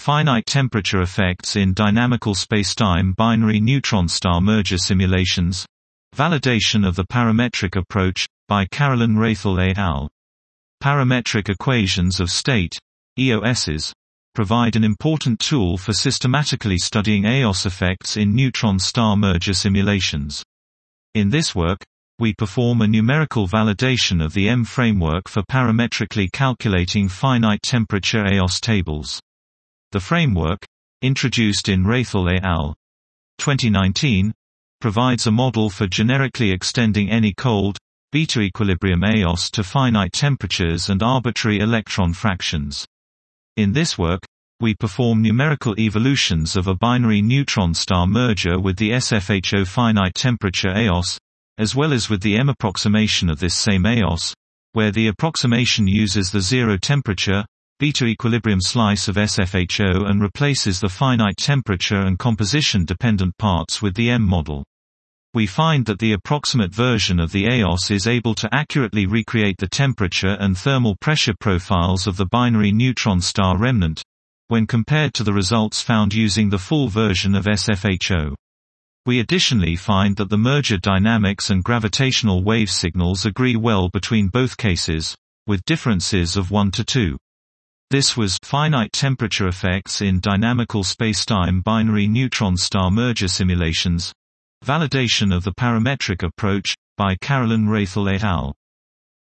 Finite temperature effects in dynamical spacetime binary neutron star merger simulations. Validation of the parametric approach, by Carolyn Raethel et al. Parametric equations of state, EOSs, provide an important tool for systematically studying EOS effects in neutron star merger simulations. In this work, we perform a numerical validation of the EM framework for parametrically calculating finite temperature EOS tables. The framework, introduced in Raethel et al. 2019, provides a model for generically extending any cold, beta equilibrium EOS to finite temperatures and arbitrary electron fractions. In this work, we perform numerical evolutions of a binary neutron star merger with the SFHO finite temperature EOS, as well as with the EM approximation of this same EOS, where the approximation uses the zero temperature, beta equilibrium slice of SFHO and replaces the finite temperature and composition-dependent parts with the EM model. We find that the approximate version of the EOS is able to accurately recreate the temperature and thermal pressure profiles of the binary neutron star remnant, when compared to the results found using the full version of SFHO. We additionally find that the merger dynamics and gravitational wave signals agree well between both cases, with differences of 1 to 2. This was Finite Temperature Effects in Dynamical Spacetime Binary Neutron Star Merger Simulations. Validation of the Parametric Approach, by Carolyn Raethel et al.